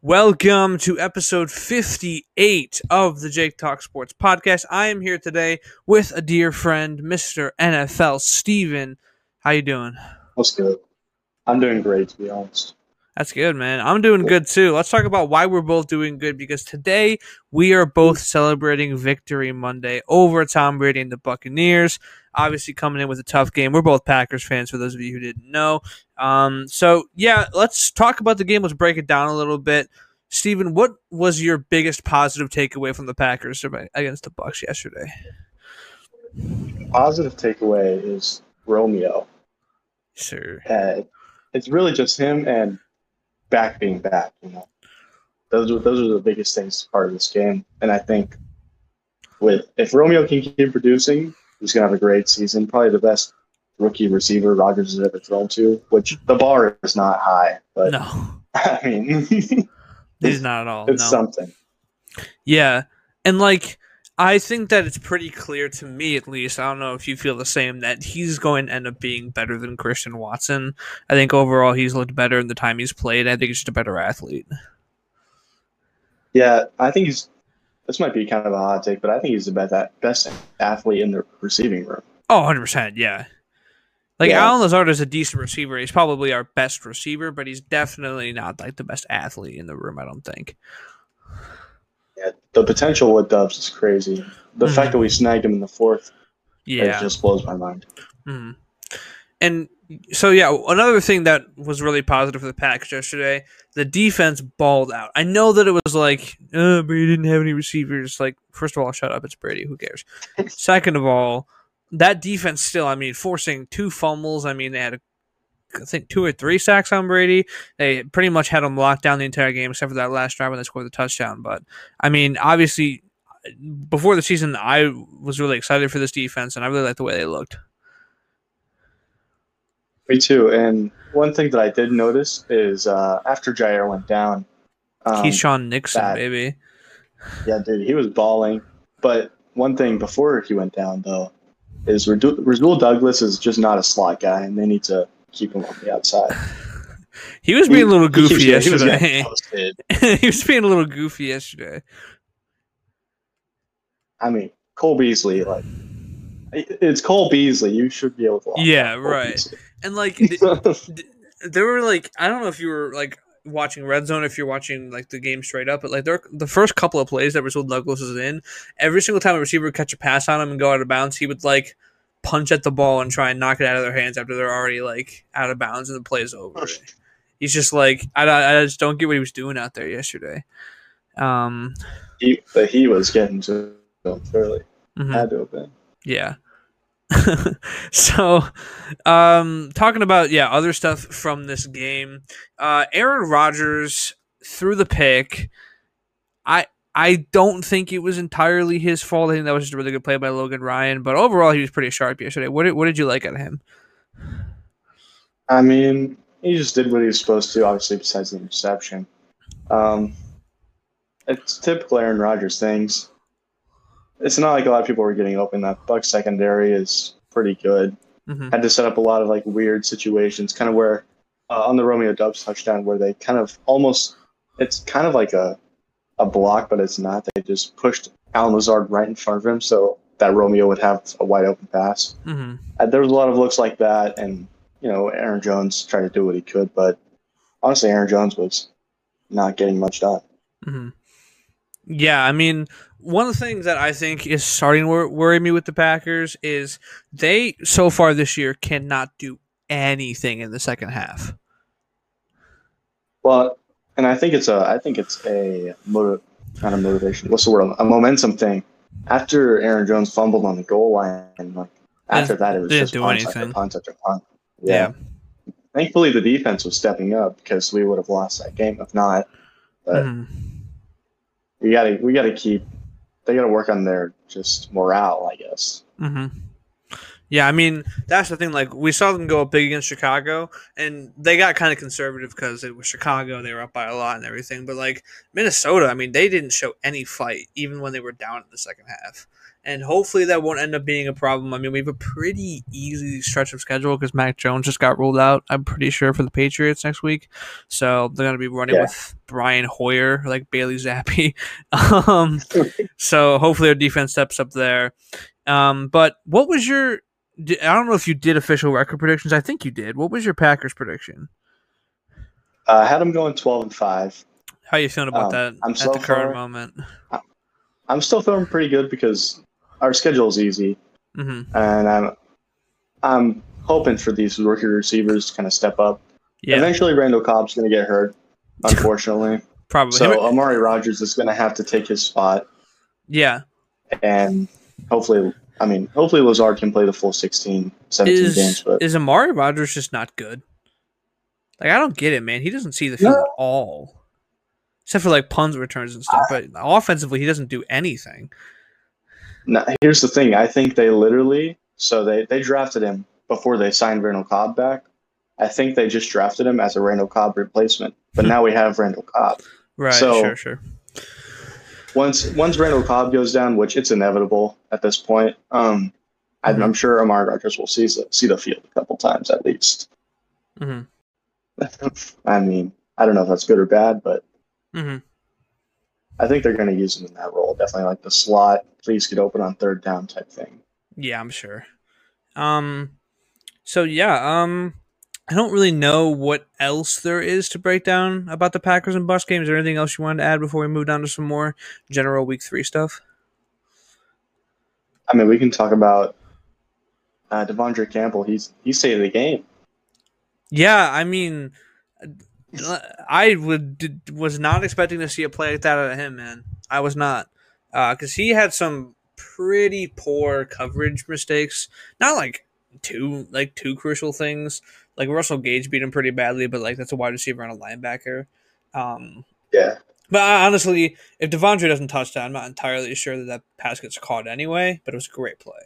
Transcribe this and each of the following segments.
Welcome to episode 58 of the Jake Talk Sports Podcast. I am here today with a dear friend, Mr. NFL Steven. How you doing? That's good. I'm doing great, to be honest. That's good, man. I'm doing good too. Let's talk about why we're both doing good, because today we are both celebrating Victory Monday over Tom Brady and the Buccaneers. Obviously coming in with a tough game. We're both Packers fans, for those of you who didn't know. Let's talk about the game. Let's break it down a little bit. Steven, what was your biggest positive takeaway from the Packers against the Bucs yesterday? Positive takeaway is Romeo. Sure. It's really just him and back being back. Those are the biggest things part of this game. And I think if Romeo can keep producing, he's gonna have a great season. Probably the best rookie receiver Rodgers has ever thrown to. Which the bar is not high, but No, I mean, he's not at all. It's something. Yeah, and I think that it's pretty clear to me, at least. I don't know if you feel the same, that he's going to end up being better than Christian Watson. I think overall he's looked better in the time he's played. I think he's just a better athlete. Yeah, I think this might be kind of a hot take, but I think he's the best athlete in the receiving room. Oh, 100%, yeah. Allen Lazard is a decent receiver. He's probably our best receiver, but he's definitely not the best athlete in the room, I don't think. Yeah, the potential with Dubs is crazy. The fact that we snagged him in the fourth, it just blows my mind. Mm-hmm. And so, another thing that was really positive for the Packers yesterday, the defense balled out. I know that it was Brady didn't have any receivers. First of all, shut up. It's Brady. Who cares? Second of all, that defense still, forcing 2 fumbles. They had, I think, 2 or 3 sacks on Brady. They pretty much had him locked down the entire game, except for that last drive when they scored the touchdown. But, obviously, before the season, I was really excited for this defense, and I really liked the way they looked. Me too. And one thing that I did notice is after Jair went down, Keyshawn Nixon, baby. Yeah, dude, he was balling. But one thing before he went down, though, is Rasul Douglas is just not a slot guy, and they need to keep him on the outside. He was being a little goofy yesterday. He was being a little goofy yesterday. Cole Beasley, it's Cole Beasley. You should be able to. Yeah, right. Beasley. And there were I don't know if you were watching Red Zone, if you're watching the game straight up, but the first couple of plays that Rasul Douglas was in, every single time a receiver would catch a pass on him and go out of bounds, he would punch at the ball and try and knock it out of their hands after they're already out of bounds and the play's over. He's just I just don't get what he was doing out there yesterday. He was getting to them fairly. Mm-hmm. Had to have been. Yeah. So, talking about other stuff from this game, Aaron Rodgers threw the pick. I don't think it was entirely his fault. I think that was just a really good play by Logan Ryan. But overall, he was pretty sharp yesterday. What did you like out of him? He just did what he was supposed to. Obviously, besides the interception, it's typical Aaron Rodgers things. It's not like a lot of people were getting open. That Bucs secondary is pretty good. Mm-hmm. Had to set up a lot of weird situations, kind of where on the Romeo Doubs touchdown, where they kind of almost, it's kind of like a block, but it's not. They just pushed Allen Lazard right in front of him so that Romeo would have a wide open pass. Mm-hmm. There was a lot of looks like that, and Aaron Jones tried to do what he could, but honestly, Aaron Jones was not getting much done. Mm-hmm. Yeah, one of the things that I think is starting to worry me with the Packers is they, so far this year, cannot do anything in the second half. Well, and I think it's a not a motivation. What's the word? A momentum thing. After Aaron Jones fumbled on the goal line, after that it was just punt after punt. Yeah. Thankfully, the defense was stepping up because we would have lost that game if not. But we gotta keep. They gotta work on their just morale, I guess. Mm-hmm. Yeah, I mean, that's the thing. Like, we saw them go up big against Chicago, and they got kind of conservative because it was Chicago. They were up by a lot and everything. But, like, Minnesota, I mean, they didn't show any fight, even when they were down in the second half. And hopefully that won't end up being a problem. I mean, we have a pretty easy stretch of schedule because Mac Jones just got ruled out, I'm pretty sure, for the Patriots next week. So they're going to be running with Brian Hoyer, like Bailey Zappi. So hopefully our defense steps up there. But what was your... I don't know if you did official record predictions. I think you did. What was your Packers prediction? I had them going 12-5. How are you feeling about that at the current moment? I'm still feeling pretty good because our schedule is easy, and I'm hoping for these rookie receivers to kind of step up. Yeah. Eventually, Randall Cobb's going to get hurt, unfortunately. Probably. So Amari Rodgers is going to have to take his spot. Yeah. And hopefully Lazard can play the full 16, 17 games. But is Amari Rodgers just not good? Like, I don't get it, man. He doesn't see the field at all. Except for, like, punt returns and stuff. But offensively, he doesn't do anything. No, here's the thing. I think they literally – so they drafted him before they signed Randall Cobb back. I think they just drafted him as a Randall Cobb replacement. But now we have Randall Cobb. Right, so, sure. Once Randall Cobb goes down, which it's inevitable at this point, I'm sure Amari Rodgers will see the field a couple times at least. Mm-hmm. I mean, I don't know if that's good or bad, but I think they're going to use him in that role. Definitely like the slot, please get open on third down type thing. Yeah, I'm sure. So yeah, I don't really know what else there is to break down about the Packers and Bucs game. Is there anything else you wanted to add before we move down to some more general Week 3 stuff? I mean, we can talk about Devondre Campbell. He saved the game. Yeah, I mean, I was not expecting to see a play like that out of him, man. I was not, because he had some pretty poor coverage mistakes. Not like two crucial things. Like Russell Gage beat him pretty badly, but like that's a wide receiver and a linebacker. Yeah. But honestly, if Devondre doesn't touch that, I'm not entirely sure that pass gets caught anyway. But it was a great play.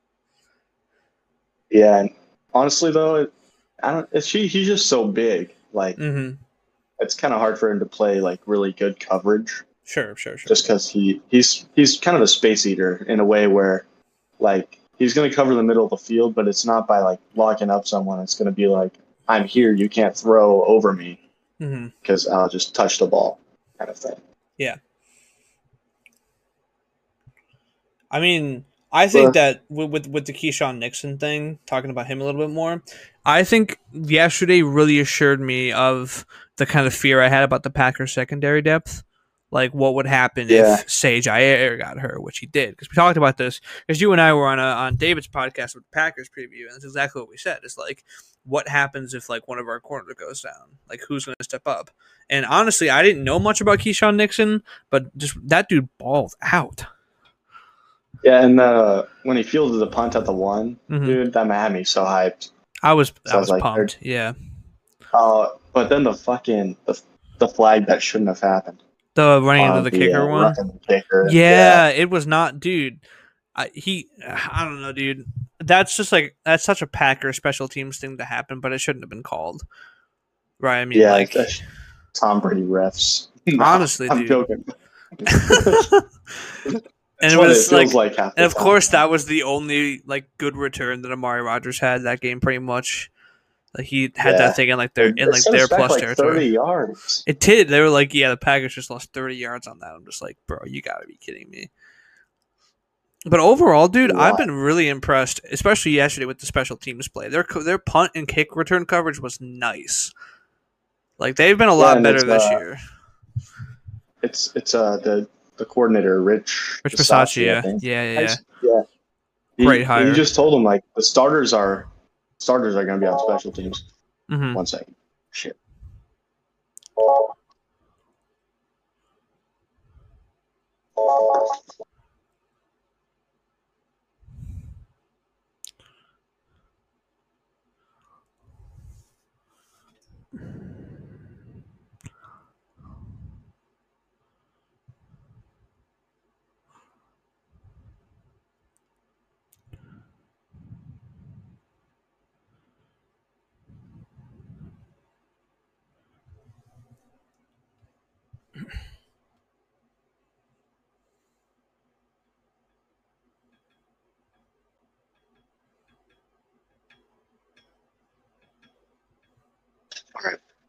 Yeah, and honestly though, he's just so big. Like, it's kind of hard for him to play like really good coverage. Sure. Just because he's kind of a space eater in a way where, like, he's going to cover the middle of the field, but it's not by like locking up someone. It's going to be like, I'm here, you can't throw over me because I'll just touch the ball, kind of thing. Yeah. I mean, I think that with the Keyshawn Nixon thing, talking about him a little bit more, I think yesterday really assured me of the kind of fear I had about the Packers secondary depth. Like, what would happen if Sage Ayer got hurt, which he did. Because we talked about this, because you and I were on David's podcast with the Packers preview, and that's exactly what we said. It's like, what happens if, like, one of our corners goes down? Like, who's going to step up? And honestly, I didn't know much about Keyshawn Nixon, but just that dude balled out. Yeah, and when he fielded the punt at the 1, dude, that had me so hyped. I was like, pumped, yeah. But then the flag that shouldn't have happened. The running into the kicker one? Yeah, it was not, dude. I don't know, dude. That's such a Packer special teams thing to happen, but it shouldn't have been called. Right? I mean, like Tom Brady refs. Honestly, I'm dude. joking. And it was like and of course that was the only like good return that Amari Rodgers had that game, pretty much. Like he had that thing in like their plus territory. 30 yards. It did. They were like, yeah, the Packers just lost 30 yards on that. I'm just like, bro, you gotta be kidding me. But overall, dude, I've been really impressed, especially yesterday with the special teams play. Their punt and kick return coverage was nice. Like they've been a lot better this year. It's the coordinator, Rich Bisaccia. Yeah. Great hire. He just told him like the starters are going to be on special teams. 1 second. Shit.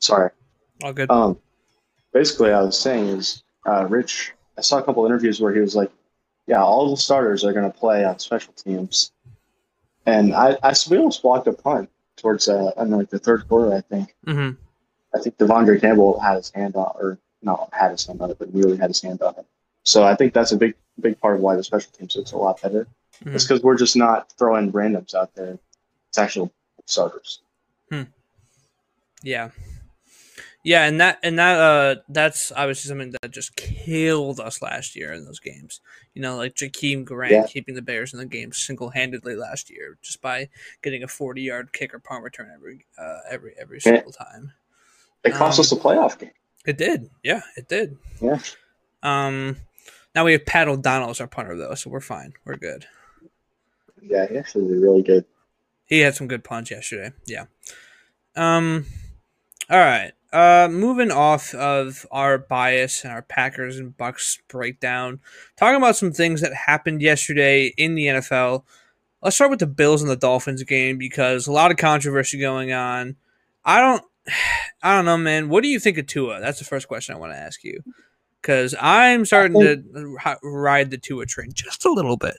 Sorry. All good. Basically, I was saying is Rich. I saw a couple interviews where he was like, "Yeah, all the starters are going to play on special teams," and we almost blocked a punt towards like the third quarter. I think. Mm-hmm. I think Devondre Campbell had his hand on, or not had his hand on it, but really had his hand on it. So I think that's a big part of why the special teams looks a lot better. Mm-hmm. It's because we're just not throwing randoms out there. It's actual starters. Yeah. Yeah, and that's obviously something that just killed us last year in those games. You know, like Jakeem Grant keeping the Bears in the game single-handedly last year just by getting a 40-yard kick or punt return every single time. It cost us a playoff game. It did. Yeah, it did. Yeah. Now we have Pat O'Donnell as our punter, though, so we're fine. We're good. Yeah, he actually did really good. He had some good punts yesterday. Yeah. All right. Moving off of our bias and our Packers and Bucks breakdown, talking about some things that happened yesterday in the NFL. Let's start with the Bills and the Dolphins game because a lot of controversy going on. I don't know, man. What do you think of Tua? That's the first question I want to ask you. Because I'm starting to ride the Tua train just a little bit.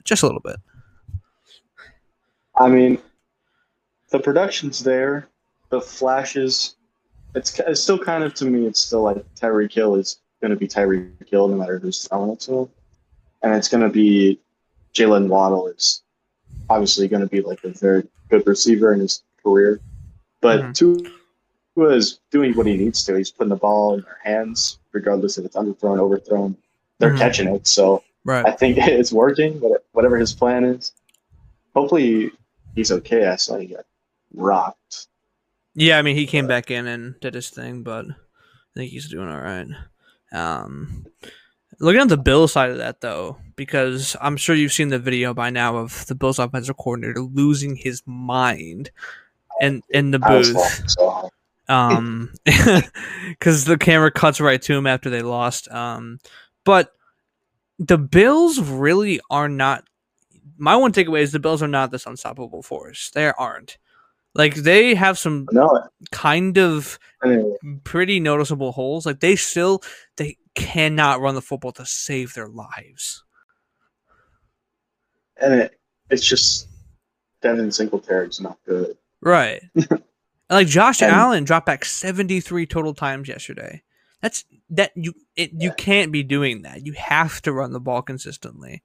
I mean, the production's there. The flashes, it's still kind of, to me, it's still like Tyreek Hill is going to be Tyreek Hill no matter who's throwing it to him. And it's going to be Jalen Waddle is obviously going to be like a very good receiver in his career. But Tua is doing what he needs to. He's putting the ball in their hands, regardless if it's underthrown, overthrown. They're catching it. So I think it's working, but whatever his plan is, hopefully he's okay. I saw he got rocked. Yeah, I mean, he came back in and did his thing, but I think he's doing all right. Looking at the Bills side of that, though, because I'm sure you've seen the video by now of the Bills offensive coordinator losing his mind in the booth. Because the camera cuts right to him after they lost. But the Bills really are not. My one takeaway is the Bills are not this unstoppable force. They aren't. Like, they have some kind of pretty noticeable holes. Like, they cannot run the football to save their lives. And it's just Devin Singletary's not good. Right. Like, Josh Allen dropped back 73 total times yesterday. You can't be doing that. You have to run the ball consistently.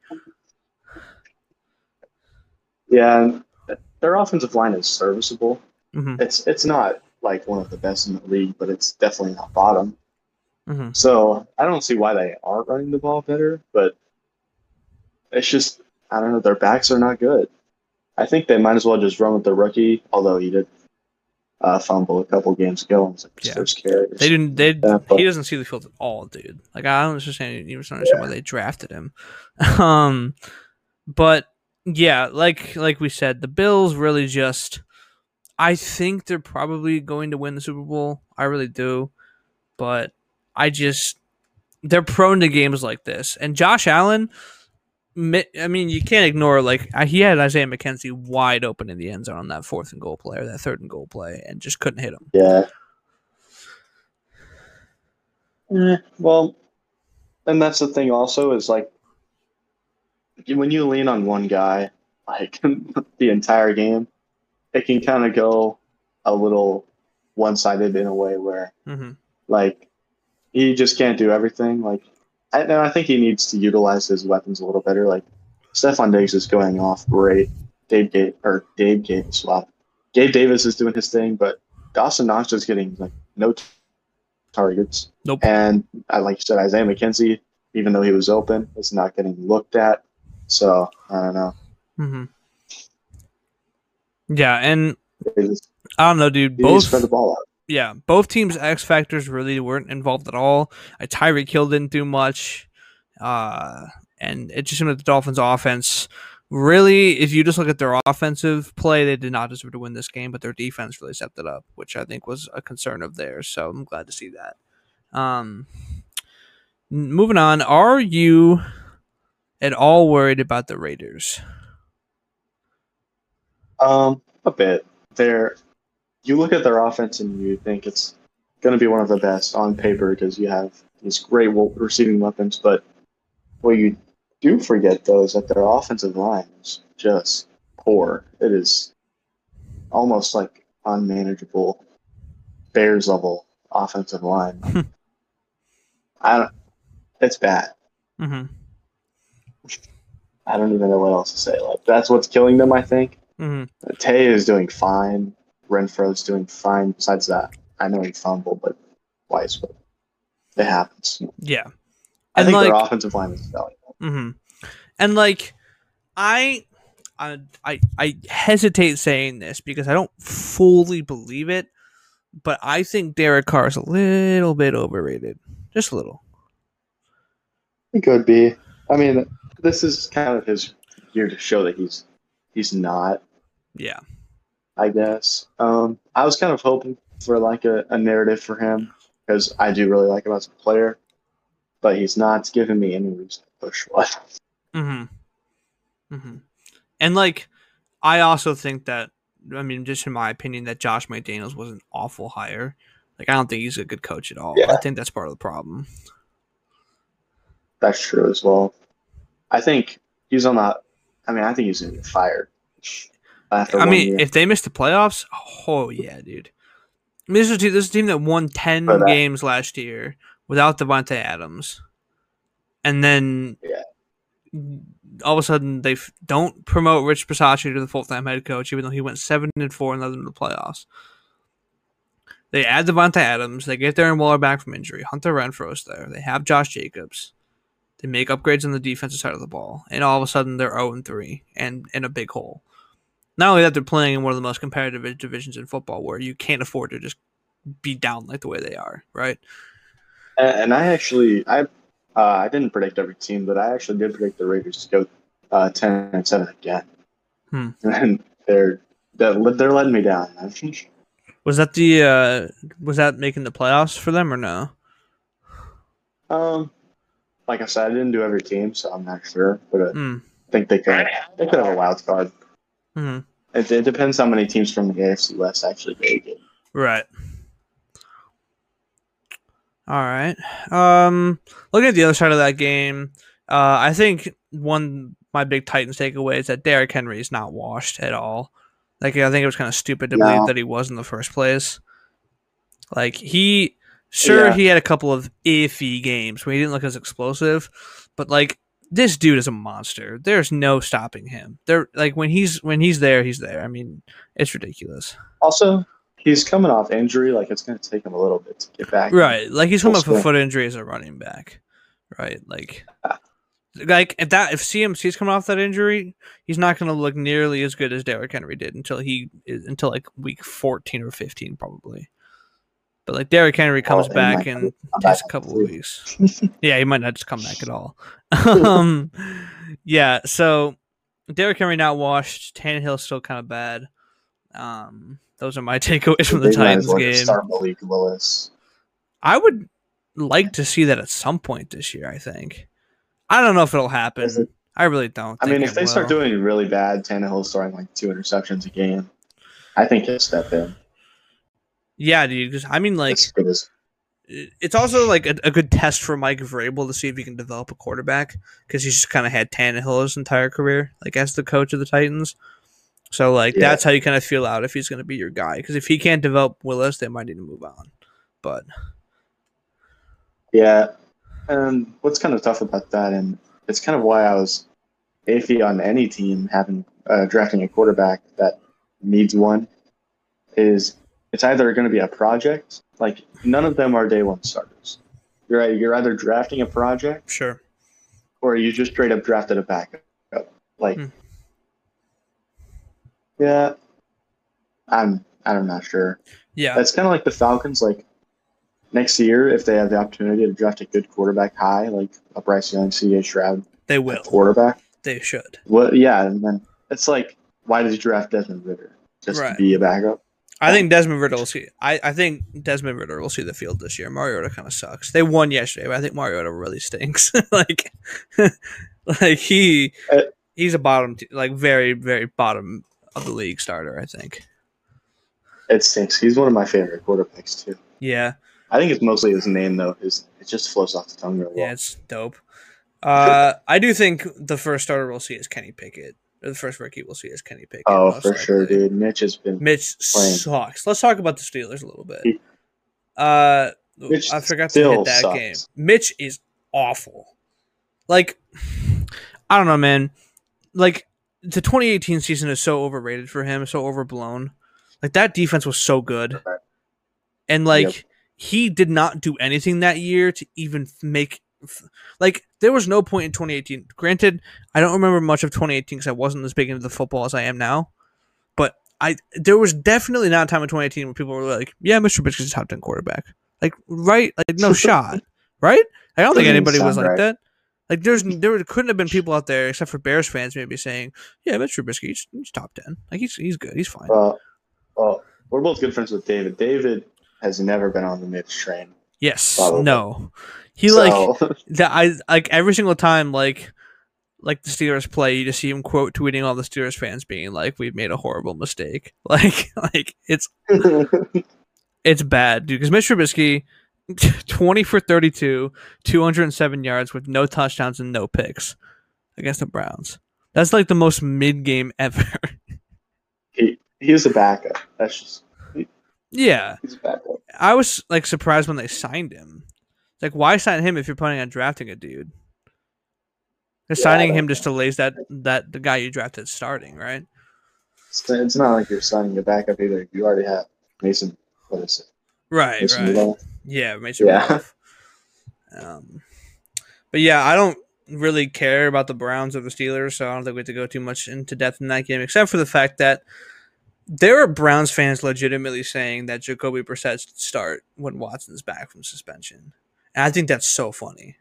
Yeah, their offensive line is serviceable. It's not like one of the best in the league, but it's definitely not bottom. So I don't see why they aren't running the ball better, but it's just, I don't know, their backs are not good. I think they might as well just run with the rookie, although he did fumble a couple games ago and first carries. He doesn't see the field at all, dude. Like, I don't understand why they drafted him. But yeah, like we said, the Bills really just, I think they're probably going to win the Super Bowl. I really do. But they're prone to games like this. And Josh Allen, I mean, you can't ignore, like, he had Isaiah McKenzie wide open in the end zone on that 4th and goal play, or that 3rd and goal play, and just couldn't hit him. Yeah. Well, and that's the thing also is, like, when you lean on one guy, like, the entire game, it can kind of go a little one-sided in a way where, like, he just can't do everything. Like, I think he needs to utilize his weapons a little better. Like, Stephon Diggs is going off great. Gabe Davis is doing his thing, but Dawson Knox is getting, like, no targets. Nope. And like you said, Isaiah McKenzie, even though he was open, is not getting looked at. So I don't know. Yeah, and I don't know, dude. Both spread the ball out. Yeah, both teams' X factors really weren't involved at all. Tyreek Hill didn't do much, and it just seemed like the Dolphins' offense really, if you just look at their offensive play, they did not deserve to win this game, but their defense really stepped it up, which I think was a concern of theirs. So I'm glad to see that. Moving on, are you at all worried about the Raiders? A bit. You look at their offense and you think it's going to be one of the best on paper because you have these great receiving weapons. But what you do forget, though, is that their offensive line is just poor. It is almost like unmanageable Bears level offensive line. It's bad. Mm-hmm. I don't even know what else to say. Like that's what's killing them, I think. Mm-hmm. Tay is doing fine. Renfro's doing fine. Besides that, I know he fumbled, but twice, but it happens. Yeah, I think their offensive line is valuable. Mm-hmm. And like, I hesitate saying this because I don't fully believe it, but I think Derek Carr is a little bit overrated, just a little. It could be. I mean, this is kind of his year to show that he's not. Yeah. I guess. I was kind of hoping for like a narrative for him because I do really like him as a player, but he's not giving me any reason to push one. Mm-hmm. Mm-hmm. And like, I also think that, I mean, just in my opinion, that Josh McDaniels was an awful hire. Like, I don't think he's a good coach at all. Yeah. I think that's part of the problem. That's true as well. I think he's on that. I mean, I think he's going to get fired. I mean, if they miss the playoffs, oh yeah, dude. I mean, this is a team that won 10 games last year without Davante Adams, and then all of a sudden they don't promote Rich Bisaccia to the full-time head coach, even though he went 7-4 and led them to the playoffs. They add Davante Adams. They get Darren Waller back from injury. Hunter Renfro's there. They have Josh Jacobs. They make upgrades on the defensive side of the ball, and all of a sudden they're 0-3 and in a big hole. Not only that, they're playing in one of the most competitive divisions in football where you can't afford to just be down like the way they are, right? And I didn't predict every team, but I actually did predict the Raiders to go 10-7 again. And they're letting me down. Was that making the playoffs for them or no? Like I said, I didn't do every team, so I'm not sure, but I think they could have a wild card. Mm-hmm. It depends how many teams from the AFC West actually make it. Right. All right. Looking at the other side of that game, I think my big Titans takeaway is that Derrick Henry is not washed at all. Like, I think it was kind of stupid to believe that he was in the first place. Like, he had a couple of iffy games where he didn't look as explosive, but like, this dude is a monster. There's no stopping him. Like when he's there, he's there. I mean, it's ridiculous. Also, he's coming off injury. Like it's going to take him a little bit to get back. Right. Like he's coming off a foot injury as a running back. Right. Like if CMC's coming off that injury, he's not going to look nearly as good as Derrick Henry did until like week 14 or 15 probably. But like Derrick Henry comes back and takes a couple of weeks. Yeah, he might not just come back at all. Yeah, so Derrick Henry not washed. Tannehill's still kind of bad. Those are my takeaways from the Titans game. Start Malik Willis. I would like to see that at some point this year. I think. I don't know if it'll happen. I really don't. I mean, if they start doing really bad, Tannehill's throwing like 2 interceptions a game. I think he'll step in. Yeah, dude. Because I mean, like, it's also like a good test for Mike Vrabel to see if he can develop a quarterback because he's just kind of had Tannehill his entire career, like as the coach of the Titans. So, like, that's how you kind of feel out if he's going to be your guy. Because if he can't develop Willis, they might need to move on. But yeah, and what's kind of tough about that, and it's kind of why I was iffy on any team having drafting a quarterback that needs one, is it's either going to be a project. Like, none of them are day one starters. You're either drafting a project, sure, or you just straight up drafted a backup. Like, yeah, I'm not sure. Yeah, that's kind of like the Falcons. Like next year, if they have the opportunity to draft a good quarterback high, like a Bryce Young, C.J. Stroud, they will quarterback. They should. Well, yeah, and then it's like, why did you draft Desmond Ridder just to be a backup? I think Desmond Ridder will see. I think Desmond Ridder will see the field this year. Mariota kind of sucks. They won yesterday, but I think Mariota really stinks. like he's a bottom, like very very bottom of the league starter. I think it stinks. He's one of my favorite quarterbacks too. Yeah, I think it's mostly his name though. It just flows off the tongue really well. Yeah, it's dope. I do think the first starter we'll see is Kenny Pickett. Or the first rookie we'll see is Kenny Pickett. Oh, for sure, dude. Mitch playing. Sucks. Let's talk about the Steelers a little bit. Mitch I forgot to hit that sucks. game. Mitch is awful. Like, I don't know, man. Like, the 2018 season is so overrated for him, so overblown. Like, that defense was so good. Right. And, like, he did not do anything that year to even make... Like, there was no point in 2018. Granted, I don't remember much of 2018 because I wasn't as big into the football as I am now. But there was definitely not a time in 2018 where people were like, yeah, Mr. Trubisky's a top 10 quarterback. Like, right? Like, no shot. Right? I don't think anybody was like that. Like, there couldn't have been people out there, except for Bears fans, maybe saying, yeah, Mr. Trubisky, he's top 10. Like, he's good. He's fine. Well, we're both good friends with David. David has never been on the Mitch train. Yes. Probably. No. He like every single time like the Steelers play, you just see him quote tweeting all the Steelers fans being like, "We've made a horrible mistake." Like it's it's bad, dude. Because Mitch Trubisky, 20 for 32, 207 yards with no touchdowns and no picks against the Browns. That's like the most mid game ever. He's a backup. That's just yeah. He's a backup. I was like surprised when they signed him. Like, why sign him if you're planning on drafting a dude? They're signing him just to laze that the guy you drafted starting, right? It's not like you're signing a backup either. You already have Mason. What is it? Right, Mason right. Rudolph? Yeah, Mason Rudolph. But yeah, I don't really care about the Browns or the Steelers, so I don't think we have to go too much into depth in that game, except for the fact that there are Browns fans legitimately saying that Jacoby Brissett should start when Watson's back from suspension. And I think that's so funny.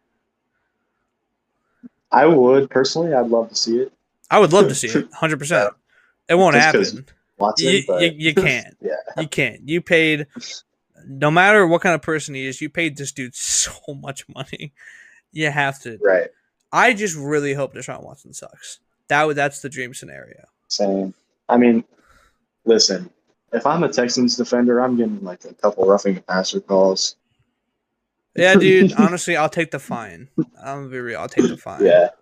I would personally. I'd love to see it. I would love to see it, 100%. It won't happen. Watson, you can't. Yeah. You can't. You paid, no matter what kind of person he is, you paid this dude so much money. You have to. Right. I just really hope Deshaun Watson sucks. That's the dream scenario. Same. I mean, listen, if I'm a Texans defender, I'm getting like a couple roughing the passer calls. Yeah, dude. Honestly, I'll take the fine. I'm gonna be real. I'll take the fine. Yeah.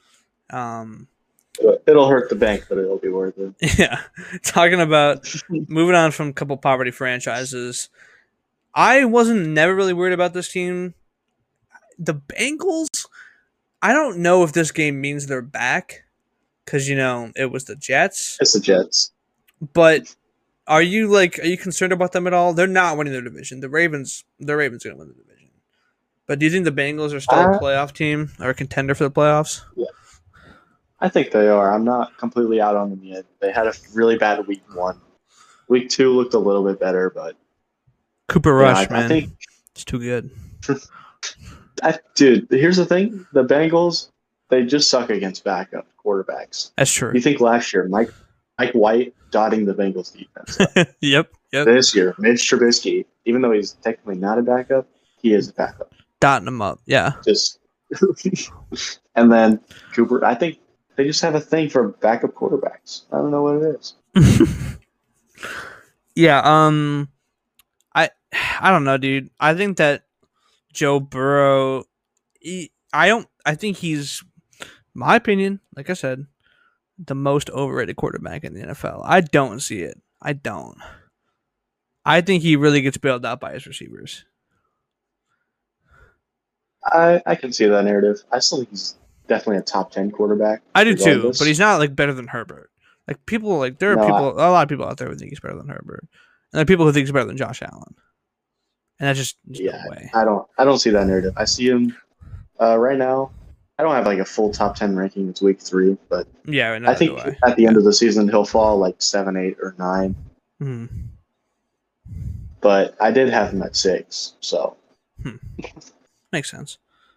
It'll hurt the bank, but it'll be worth it. Yeah. Talking about moving on from a couple poverty franchises, I wasn't never really worried about this team. The Bengals, I don't know if this game means they're back because it was the Jets. It's the Jets. But are you concerned about them at all? They're not winning their division. The Ravens are gonna win the division. But do you think the Bengals are still a playoff team or a contender for the playoffs? Yeah. I think they are. I'm not completely out on them yet. They had a really bad week 1. Week 2 looked a little bit better, but Cooper Rush, man. I think it's too good. Dude, here's the thing. The Bengals, they just suck against backup quarterbacks. That's true. You think last year, Mike White dotting the Bengals defense. Yep. This year, Mitch Trubisky, even though he's technically not a backup, he is a backup. Dotting them up, yeah. And then Cooper, I think they just have a thing for backup quarterbacks. I don't know what it is. Yeah, I don't know, dude. I think that Joe Burrow, I think he's, my opinion, like I said, the most overrated quarterback in the NFL. I don't see it. I don't. I think he really gets bailed out by his receivers. I can see that narrative. I still think he's definitely a top 10 quarterback. I do too, but he's not like better than Herbert. Like people, like there are a lot of people out there who think he's better than Herbert, and there are people who think he's better than Josh Allen. And that's just no way. I don't see that narrative. I see him right now. I don't have like a full top 10 ranking. It's week 3, but yeah, I think at the end of the season he'll fall like 7, 8, or 9. Mm-hmm. But I did have him at 6, so makes sense.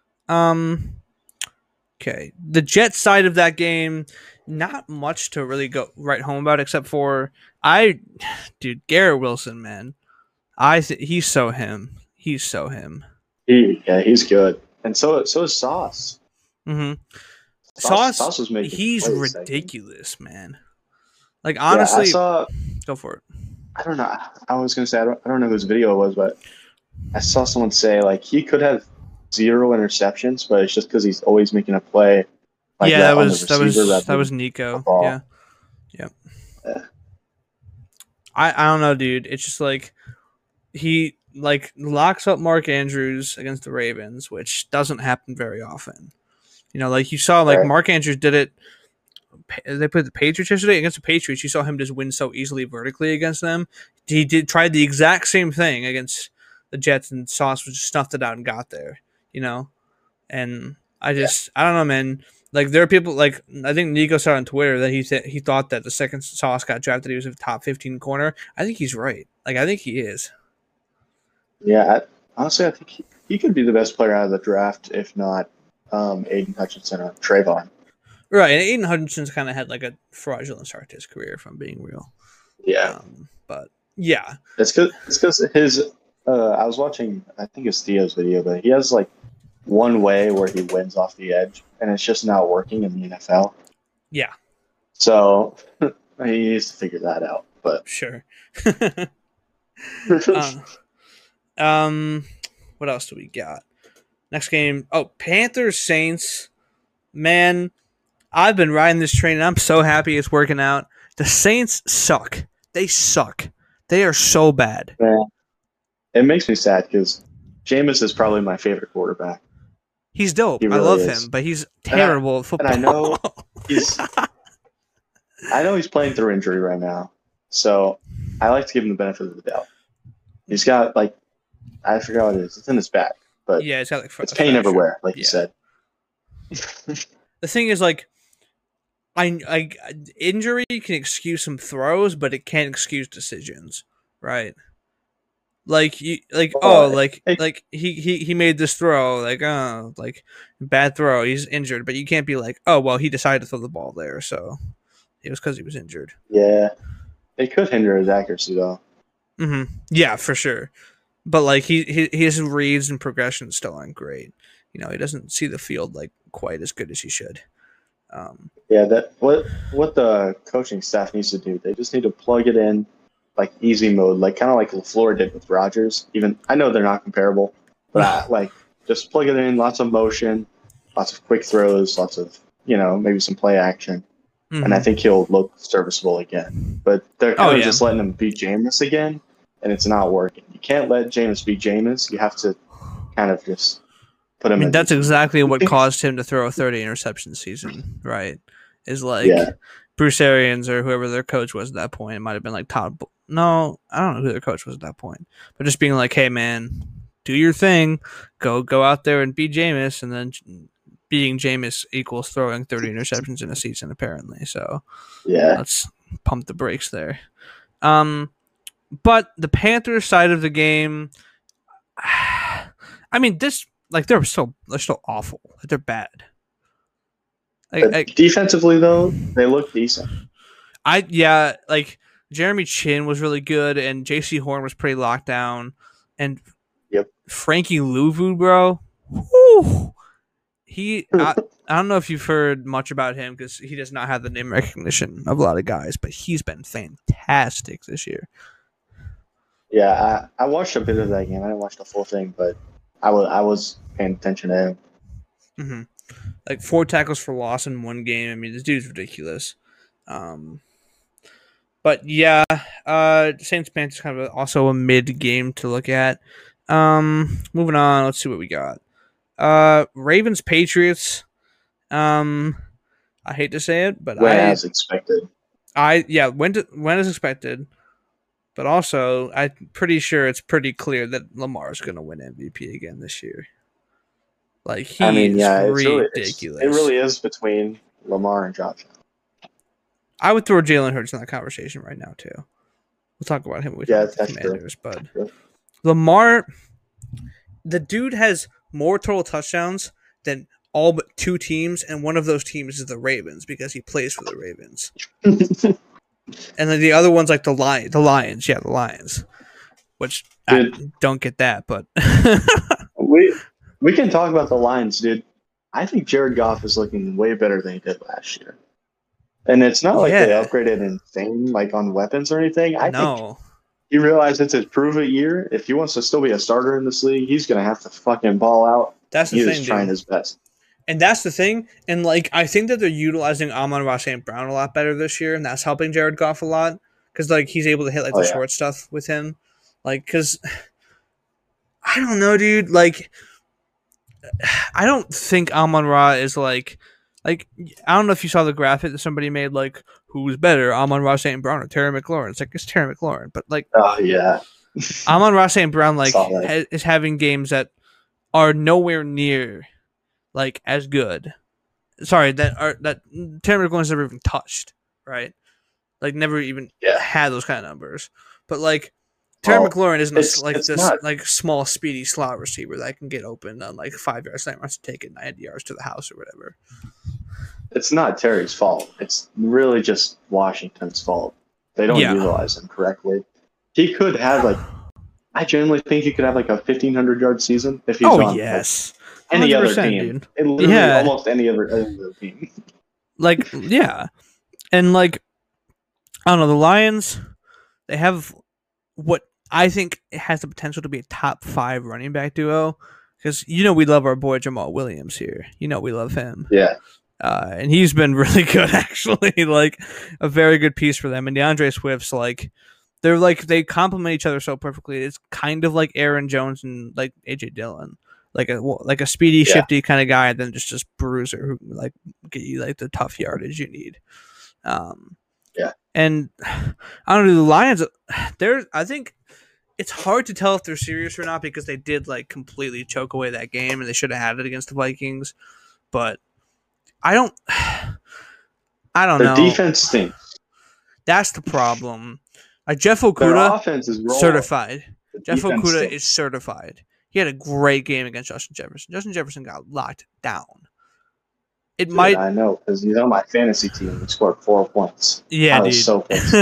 Okay, the Jets side of that game, not much to really go right home about, except for Garrett Wilson, man. He's so him. He's so him. He's good, and so is Sauce. Mm-hmm. Sauce was making he's ridiculous, man. Like honestly, go for it. I don't know. I was gonna say I don't know whose video it was, but I saw someone say like he could have 0 interceptions, but it's just because he's always making a play like Yeah, that on the receiver rather that was than the Nico. Yeah. ball. Yep. Yeah. I don't know, dude. It's just like he like locks up Mark Andrews against the Ravens, which doesn't happen very often. You know, like you saw, like Right. Mark Andrews did it. They played the Patriots yesterday against the Patriots. You saw him just win so easily vertically against them. He tried the exact same thing against the Jets, and Sauce just snuffed it out and got there. You know, and I don't know, man. Like there are people like I think Nico said on Twitter that he thought that the second Sauce got drafted he was a top 15 corner. I think he's right. Like I think he is. Yeah. Honestly, I think he could be the best player out of the draft, if not Aiden Hutchinson or Trayvon. Right, and Aiden Hutchinson's kind of had like a fraudulent start to his career, if I'm being real. Yeah. But yeah, It's because his. I was watching, I think it's Theo's video, but he has like one way where he wins off the edge, and it's just not working in the NFL. yeah, So he needs to figure that out. But sure. What else do we got? Next game. Oh, Panthers Saints. Man, I've been riding this train, and I'm so happy it's working out. The Saints suck. They suck. They are so bad. man, it makes me sad because Jameis is probably my favorite quarterback. He's dope. He I really love is. him, but he's terrible at football. And I know he's playing through injury right now, so I like to give him the benefit of the doubt. He's got like I forgot what it is. It's in his back, but yeah, it's got like it's pain everywhere, like you said. The thing is, like, I injury can excuse some throws, but it can't excuse decisions, right? Like he made this throw, like bad throw, he's injured, but you can't be like, oh well, he decided to throw the ball there, so it was because he was injured. Yeah, it could hinder his accuracy though. Mm-hmm. Yeah, for sure. But like his reads and progressions still aren't great. You know, he doesn't see the field like quite as good as he should. Yeah, that what the coaching staff needs to do. They just need to plug it in like easy mode, like kind of like LaFleur did with Rodgers. Even I know they're not comparable, but like just plug it in, lots of motion, lots of quick throws, lots of maybe some play action, and I think he'll look serviceable again. But they're kind of just letting him beat Jameis again, and it's not working. You can't let Jameis beat Jameis. You have to kind of just put him. I mean, that's exactly what caused him to throw a 30 interception season, right? Is like Bruce Arians or whoever their coach was at that point. It might have been like Todd. No, I don't know who their coach was at that point. But just being like, hey, man, do your thing. Go out there and beat Jameis. And then beating Jameis equals throwing 30 interceptions in a season, apparently. So let's pump the brakes there. But the Panthers side of the game, I mean, they're still awful. They're bad. Defensively, though, they look decent. Like Jeremy Chin was really good, and J.C. Horn was pretty locked down, and Frankie Louvu, bro, whew, I don't know if you've heard much about him because he does not have the name recognition of a lot of guys, but he's been fantastic this year. Yeah, I watched a bit of that game. I didn't watch the full thing, but I was paying attention to him. Mm-hmm. Like 4 tackles for loss in one game. I mean, this dude's ridiculous. But yeah, Saints Panthers kind of also a mid game to look at. Moving on, let's see what we got. Ravens Patriots. I hate to say it, but went as expected. Went as expected. But also, I'm pretty sure it's pretty clear that Lamar's going to win MVP again this year. Like he's ridiculous. It really is between Lamar and Josh. I would throw Jalen Hurts in that conversation right now too. We'll talk about him with the Commanders, but Lamar, the dude has more total touchdowns than all but 2 teams, and one of those teams is the Ravens because he plays for the Ravens. And then the other one's like the Lions. Yeah, the Lions. Which I don't get that, but we can talk about the Lions, dude. I think Jared Goff is looking way better than he did last year. And it's not like they upgraded insane like on weapons or anything. I think he realized it's his prove-it year. If he wants to still be a starter in this league, he's going to have to fucking ball out. That's the he thing, is trying his best. And that's the thing. And, like, I think that they're utilizing Amon-Ra St. Brown a lot better this year, and that's helping Jared Goff a lot. Because, like, he's able to hit, like, the short stuff with him. Like, because, I don't know, dude. Like, I don't think Amon-Ra is, like, I don't know if you saw the graphic that somebody made, like, who's better, Amon-Ra St. Brown or Terry McLaurin? It's like, it's Terry McLaurin. But, like, oh, yeah. Amon-Ra St. Brown, like, is having games that are nowhere near, like, as good. Sorry, that Terry McLaurin's never even touched, right? Like, never even had those kind of numbers. But, like, Terry McLaurin isn't like small, speedy slot receiver that can get open on, like, 5-yard slant runs to take it 90 yards to the house or whatever. It's not Terry's fault. It's really just Washington's fault. They don't utilize him correctly. He could have, like, I genuinely think he could have, like, a 1,500-yard season if he's on. Yes. Like, any other team. Literally almost any other team. Like, yeah. And, like, I don't know, the Lions, they have what I think has the potential to be a top 5 running back duo. Because, we love our boy Jamal Williams here. We love him. Yeah. And he's been really good, actually. Like, a very good piece for them. And DeAndre Swift's, like, they complement each other so perfectly. It's kind of like Aaron Jones and, like, A.J. Dillon. Like a speedy, shifty kind of guy, and then just this bruiser who, like, get you, like, the tough yardage you need. And I don't know, the Lions, I think it's hard to tell if they're serious or not because they did, like, completely choke away that game and they should have had it against the Vikings. But I don't know. Their defense stinks. That's the problem. Jeff Okudah is certified. Jeff Okudah is certified. He had a great game against Justin Jefferson. Justin Jefferson got locked down. I know, because he's on my fantasy team. He scored 4 points. Yeah, dude. So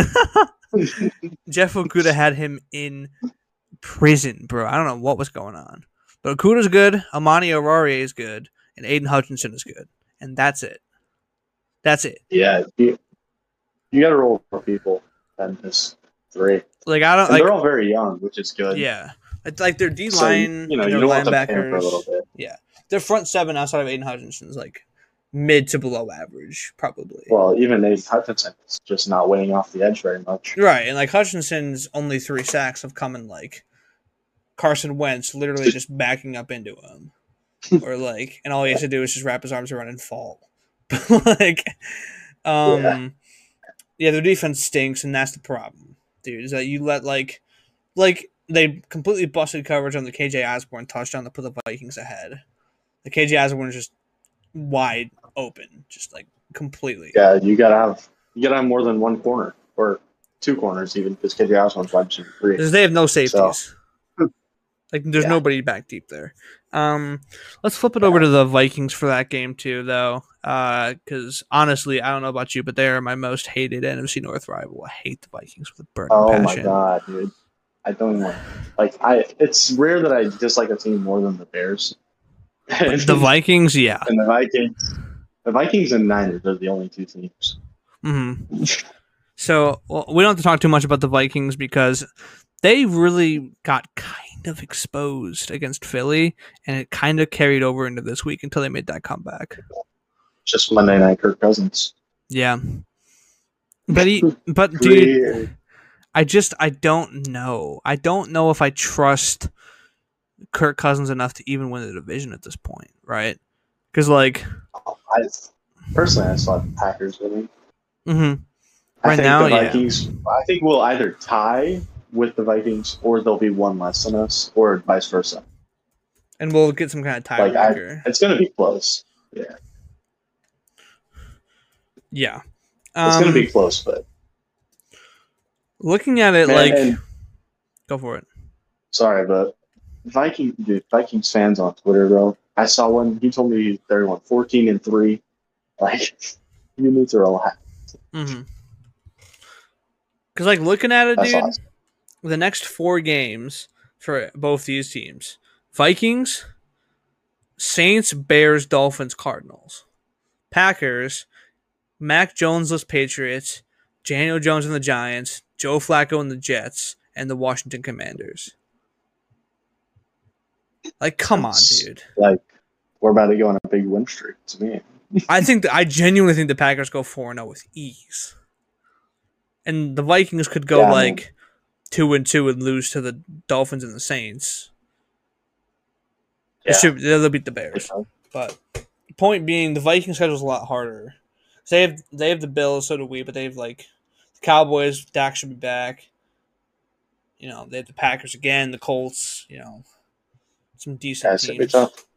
Jeff Okudah had him in prison, bro. I don't know what was going on. But Okudah's good, Amani Oruwariye is good, and Aiden Hutchinson is good. And that's it. Yeah, you got to roll for people. And just 3. Like, I don't. And they're all very young, which is good. Yeah. It's like their D line, you don't linebackers. Want to for a little bit. Yeah, their front 7 outside of Aiden Hutchinson's like mid to below average, probably. Well, even Aiden Hutchinson's just not winning off the edge very much. Right, and like Hutchinson's only 3 sacks have come in like Carson Wentz literally just backing up into him, or like, and all he has to do is just wrap his arms around and fall. Like, their defense stinks, and that's the problem, dude. Is that you let like. They completely busted coverage on the KJ Osborne touchdown to put the Vikings ahead. The KJ Osborne is just wide open, just like completely. Yeah, you gotta have more than 1 corner or 2 corners even because KJ Osborne's wide receiver 3. Because they have no safeties. Like there's nobody back deep there. Let's flip it over to the Vikings for that game too, though. Because honestly, I don't know about you, but they are my most hated NFC North rival. I hate the Vikings with a burning passion. Oh my god, dude. I don't want it's rare that I dislike a team more than the Bears. The Vikings, yeah. And the Vikings and Niners are the only 2 teams. Mm-hmm. So we don't have to talk too much about the Vikings because they really got kind of exposed against Philly, and it kind of carried over into this week until they made that comeback. Just Monday night Kirk Cousins. Yeah. But dude, I don't know. I don't know if I trust Kirk Cousins enough to even win the division at this point, right? Because, like... I saw the Packers winning. Mm-hmm. I think the Vikings... I think we'll either tie with the Vikings or there'll be 1 less than us or vice versa. And we'll get some kind of tiebreaker. It's going to be close. Yeah. Yeah. It's going to be close, but... Looking at it, go for it. Sorry, but Vikings fans on Twitter, bro. I saw one. He told me they won 14-3. Like, you need to relax. Mm-hmm. Because, like, looking at it, That's dude, awesome. The next 4 games for both these teams: Vikings, Saints, Bears, Dolphins, Cardinals, Packers, Mac Jonesless Patriots, Daniel Jones and the Giants, Joe Flacco and the Jets, and the Washington Commanders. Like, come on, dude. Like, we're about to go on a big win streak to me. I genuinely think the Packers go 4-0 with ease. And the Vikings could go 2-2 and lose to the Dolphins and the Saints. Yeah. They'll beat the Bears. But the point being, the Vikings schedule is a lot harder. They have the Bills, so do we, but they have the Cowboys. Dak should be back. They have the Packers again, the Colts. Some decent teams.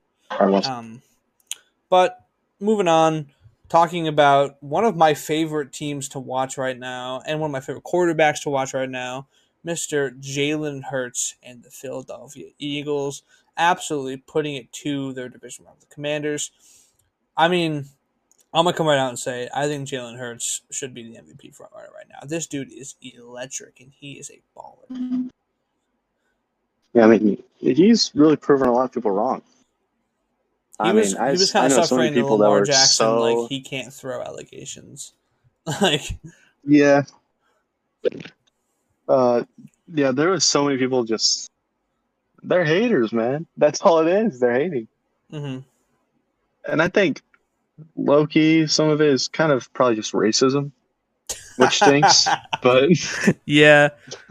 But moving on, talking about one of my favorite teams to watch right now, and one of my favorite quarterbacks to watch right now, Mr. Jalen Hurts and the Philadelphia Eagles, absolutely putting it to their division rival, the Commanders. I mean, I'm going to come right out and say, I think Jalen Hurts should be the MVP frontrunner right now. This dude is electric, and he is a baller. Yeah, I mean, he's really proven a lot of people wrong. He was kind of suffering the Lamar Jackson, he can't throw allegations. Yeah. Yeah, there was so many people they're haters, man. That's all it is. They're hating. Mm-hmm. And I think, low-key, some of it is kind of probably just racism, which stinks, but... Yeah.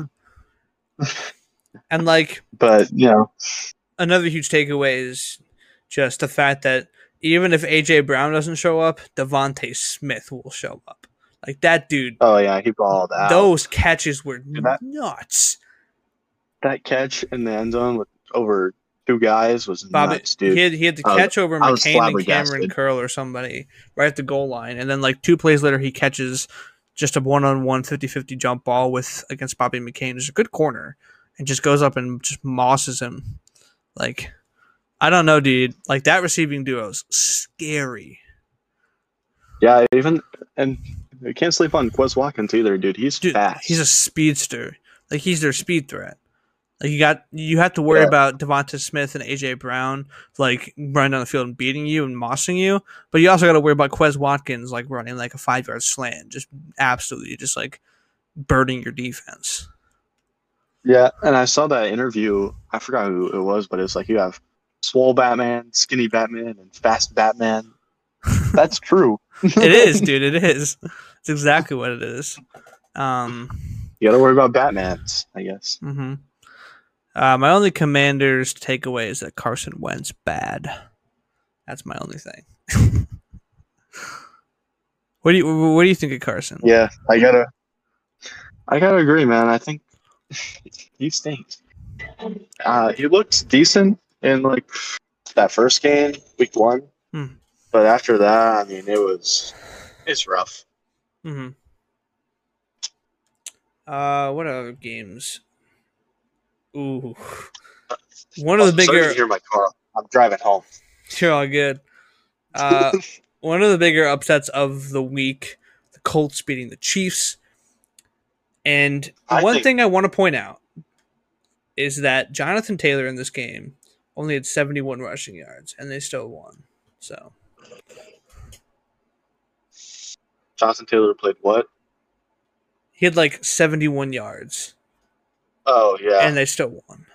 And, But, another huge takeaway is just the fact that even if A.J. Brown doesn't show up, Devontae Smith will show up. That dude... Oh, yeah, he balled out. Those catches were nuts. That catch in the end zone with over two guys was nuts, dude. He had the catch over McCain and Cameron Curl or somebody right at the goal line. And then, 2 plays later, he catches just a one-on-one 50-50 jump ball against Bobby McCain. Who's a good corner. And just goes up and just mosses him. I don't know, dude. That receiving duo is scary. Yeah, and you can't sleep on Quez Watkins either, dude. He's fast. He's a speedster. He's their speed threat. You have to worry about Devonta Smith and A.J. Brown, running down the field and beating you and mossing you. But you also got to worry about Quez Watkins, running a 5-yard slant. Just absolutely birding your defense. Yeah, and I saw that interview. I forgot who it was, but it's you have swole Batman, skinny Batman, and fast Batman. That's true. It is, dude. It is. It's exactly what it is. You got to worry about Batmans, I guess. Mm-hmm. My only Commanders takeaway is that Carson Wentz bad. That's my only thing. What do you think of Carson? Yeah, I gotta agree, man. I think he stinks. He looked decent in that first game, week 1, but after that, I mean, it's rough. Mm-hmm. What other games? Ooh, one of the bigger. Sorry to hear my car. I'm driving home. You're all good. One of the bigger upsets of the week: the Colts beating the Chiefs. And one thing I want to point out is that Jonathan Taylor in this game only had 71 rushing yards, and they still won. So, Jonathan Taylor played what? He had 71 yards. Oh, yeah. And they still won.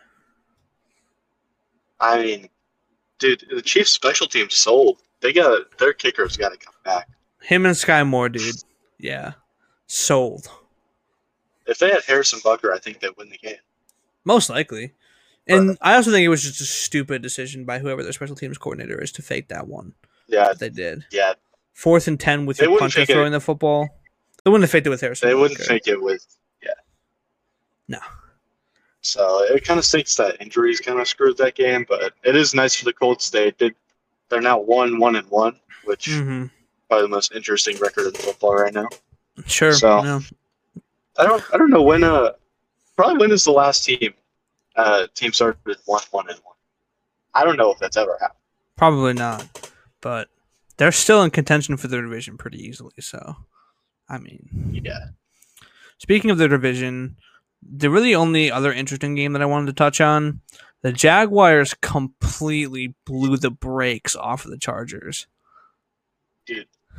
I mean, dude, the Chiefs' special team sold. Their kickers got to come back. Him and Sky Moore, dude. Yeah. Sold. If they had Harrison Butker, I think they'd win the game. Most likely. And I also think it was just a stupid decision by whoever their special teams coordinator is to fake that one. Yeah. They did. Yeah. 4th and 10 with your punter throwing the football. They wouldn't have faked it with Harrison Butker. They wouldn't fake it with, No. So it kind of stinks that injuries kind of screwed that game, but it is nice for the Colts. They're now 1-1-1, which probably the most interesting record in football right now. Sure. So yeah. I don't know when. Probably when is the last team started 1-1-1? I don't know if that's ever happened. Probably not, but they're still in contention for their division pretty easily. So, I mean, yeah. Speaking of their division, the really only other interesting game that I wanted to touch on, the Jaguars completely blew the brakes off of the Chargers. Dude,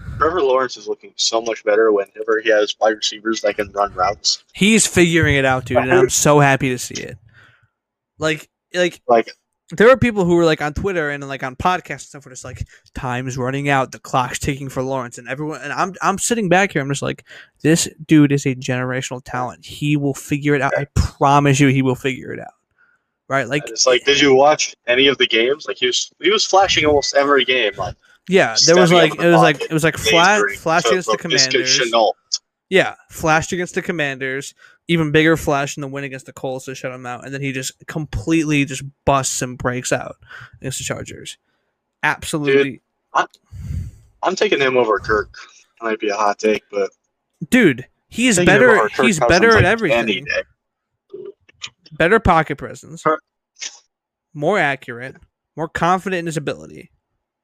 Trevor Lawrence is looking so much better whenever he has wide receivers that can run routes. He's figuring it out, dude, and I'm so happy to see it. Like there are people who were like on Twitter and like on podcasts and stuff where it's like time's running out, the clock's ticking for Lawrence, and everyone. And I'm sitting back here, I'm just like, this dude is a generational talent. He will figure it out. I promise you, he will figure it out. Right? Like it's like, did you watch any of the games? Like he was flashing almost every game. Like yeah, there was like it was like flash against the Commanders. Yeah, flashed against the Commanders. Even bigger flash in the win against the Colts to shut him out, and then he just completely just busts and breaks out against the Chargers. Absolutely. Dude, I'm taking him over Kirk. That might be a hot take, but dude, he's better. He's better at everything. Better pocket presence, more accurate, more confident in his ability.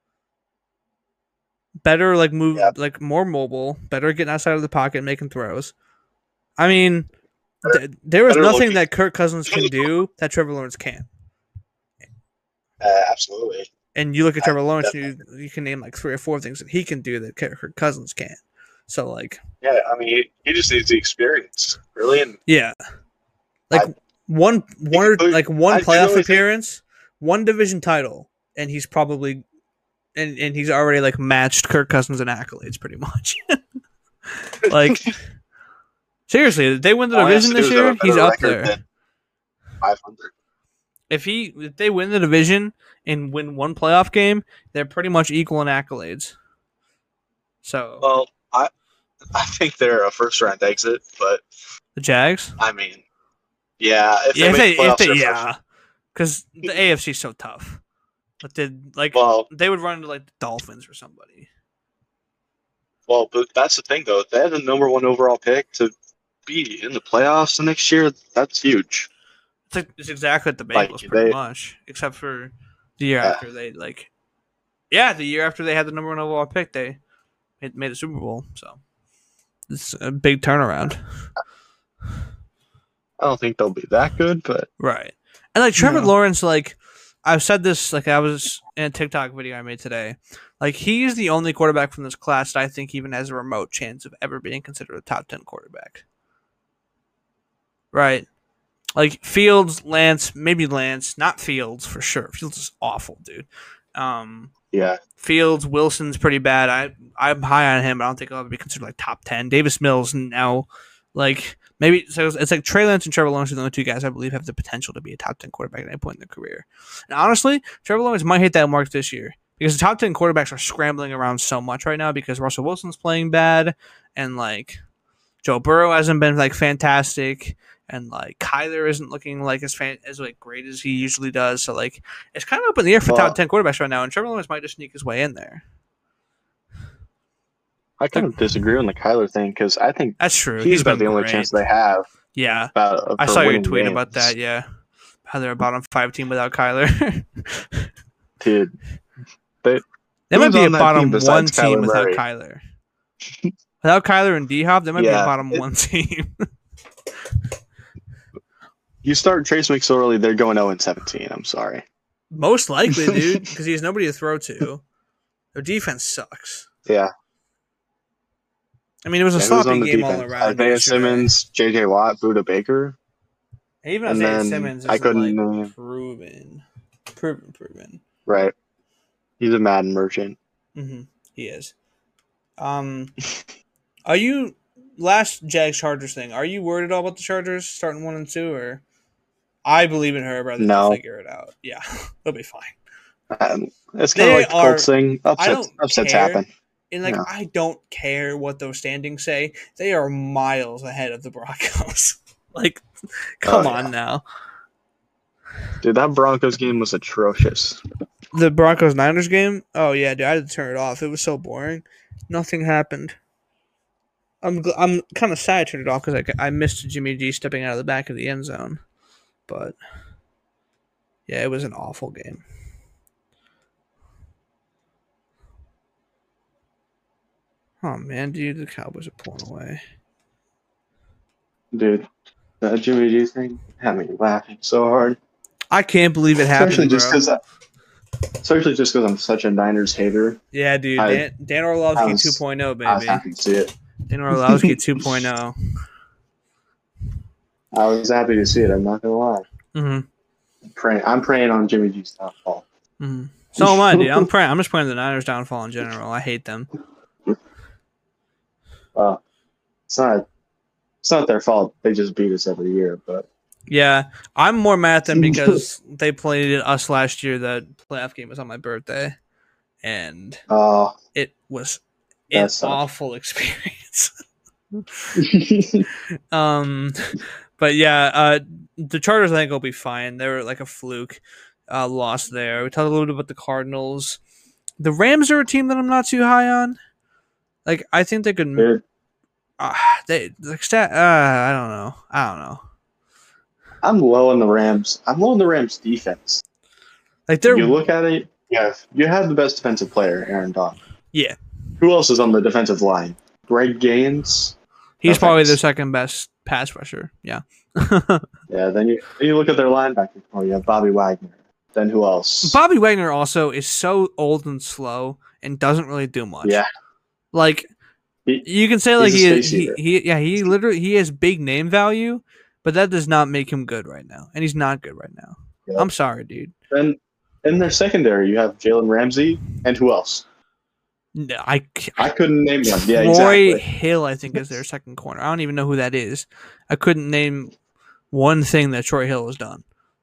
Better like move, like more mobile. Better getting outside of the pocket and making throws. I mean, there is nothing that Kirk Cousins can do that Trevor Lawrence can't. Absolutely. And you look at Trevor Lawrence, you can name like 3 or 4 things that he can do that Kirk Cousins can't. So like, yeah, I mean, he just needs the experience, really. And yeah, like one playoff appearance, one division title, and he's probably. And he's already like matched Kirk Cousins in accolades pretty much. Like seriously, if they win the division this year, he's up there. 500. If they win the division and win one playoff game, they're pretty much equal in accolades. So well, I think they're a first round exit, but the Jags. I mean, yeah, if they because the AFC is so tough. But they would run into like the Dolphins or somebody. Well, but that's the thing though. If they had the number 1 overall pick to be in the playoffs the next year, that's huge. It's exactly what the Bengals pretty much, except for the year after they the year after they had the number 1 overall pick, they made the Super Bowl. So it's a big turnaround. I don't think they'll be that good, but right. And like Trevor Lawrence, like. I've said this, like I was in a TikTok video I made today. Like he's the only quarterback from this class that I think even has a remote chance of ever being considered a top 10 quarterback. Right? Like Fields, Lance, maybe Lance, not Fields for sure. Fields is awful, dude. Yeah. Fields, Wilson's pretty bad. I'm high on him, but I don't think he'll ever be considered like top 10. Davis Mills now, like maybe so it's like Trey Lance and Trevor Lawrence are the only 2 guys I believe have the potential to be a top 10 quarterback at any point in their career. And honestly, Trevor Lawrence might hit that mark this year because the top 10 quarterbacks are scrambling around so much right now because Russell Wilson's playing bad and like Joe Burrow hasn't been like fantastic and like Kyler isn't looking like as like great as he usually does. So like it's kind of up in the air for top 10 quarterbacks right now, and Trevor Lawrence might just sneak his way in there. I kind of disagree on the Kyler thing because I think that's true. He's about the only chance they have. Yeah, I saw your tweet about that. Yeah, how they're a bottom 5 team without Kyler. Dude, they might be a bottom 1 team without Kyler. Without Kyler and D-Hop, they might be a bottom 1 team. You start Trace McSorley, they're going 0-17. I'm sorry. Most likely, dude, because he has nobody to throw to. Their defense sucks. Yeah. I mean, it was a sloppy game all around. Isaiah Simmons, J.J. Watt, Budda Baker. Even Isaiah Simmons is proven. Right. He's a Madden merchant. Mm-hmm. He is. Are you last Jags Chargers thing? Are you worried at all about the Chargers starting 1 and 2, or I believe in her, brother. No, figure it out. Yeah, they'll be fine. It's kind of like the Colts thing. Upsets happen. And I don't care what those standings say. They are miles ahead of the Broncos. Like, come on now. Dude, that Broncos game was atrocious. The Broncos-Niners game? Oh, yeah, dude. I had to turn it off. It was so boring. Nothing happened. I'm kind of sad I turned it off because I missed Jimmy G stepping out of the back of the end zone. But, yeah, it was an awful game. Oh, man, dude, the Cowboys are pulling away. Dude, that Jimmy G thing had me laughing so hard. I can't believe it happened, especially just because Especially just because I'm such a Niners hater. Yeah, dude. Dan Orlovsky 2.0, baby. I was happy to see it. Dan Orlovsky 2.0. I was happy to see it. I'm not gonna lie. Mm-hmm. I'm praying on Jimmy G's downfall. Mm-hmm. So am I, dude. I'm praying. I'm just praying the Niners' downfall in general. I hate them. It's not their fault. They just beat us every year, but. Yeah, I'm more mad at them because they played us last year. That playoff game was on my birthday, and it was an awful experience. But yeah, the Chargers I think will be fine. They were like a fluke loss there. We talked a little bit about the Cardinals. The Rams are a team that I'm not too high on. Like I think they could. I don't know. I'm low on the Rams. I'm low on the Rams defense. Like you look at it, yeah, you have the best defensive player, Aaron Donald. Yeah. Who else is on the defensive line? Greg Gaines. He's probably their second best pass rusher. Yeah. Yeah. Then you look at their linebacker. Oh, you have Bobby Wagner. Then who else? Bobby Wagner also is so old and slow and doesn't really do much. Yeah. Like you can say like he has big name value. But that does not make him good right now. And he's not good right now. Yep. I'm sorry, dude. And in their secondary, you have Jalen Ramsey and who else? No, I couldn't name one. Yeah, Troy exactly. Hill, I think, is their second corner. I don't even know who that is. I couldn't name one thing that Troy Hill has done.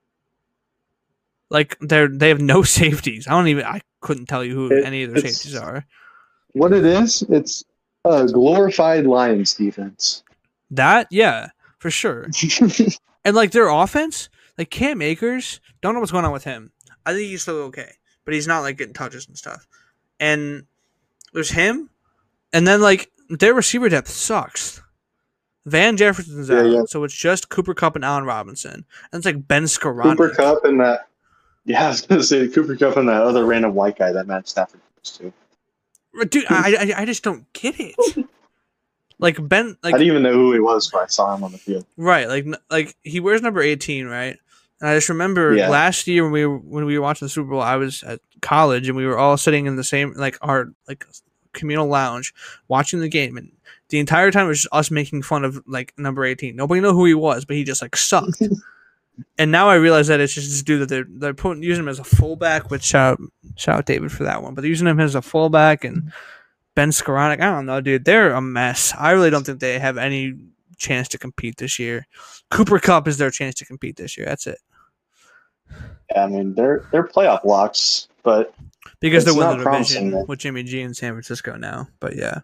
Like they have no safeties. I couldn't tell you who any of their safeties are. What it is, it's a glorified Lions defense. That, yeah. For sure. And like their offense, like Cam Akers, don't know what's going on with him. I think he's still okay, but he's not like getting touches and stuff. And there's him, and then like their receiver depth sucks. Van Jefferson's out, so it's just Cooper Kupp and Allen Robinson. And it's like Ben Skoranek. Cooper Kupp and that. Yeah, I was gonna say Cooper Kupp and that other random white guy that Matt Stafford goes to. Dude, I just don't get it. Like Ben, like I didn't even know who he was when I saw him on the field. Right, like he wears number 18, right? And I just remember last year when we were watching the Super Bowl, I was at college and we were all sitting in the same our communal lounge watching the game, and the entire time it was just us making fun of like number 18. Nobody knew who he was, but he just like sucked. And now I realize that it's just this dude that they're using him as a fullback. Which shout out David for that one, but they're using him as a fullback and. Ben Skoranek, I don't know, dude. They're a mess. I really don't think they have any chance to compete this year. Cooper Kupp is their chance to compete this year. That's it. Yeah, I mean, they're playoff locks, but because they're winning the division with Jimmy G in San Francisco now. But yeah.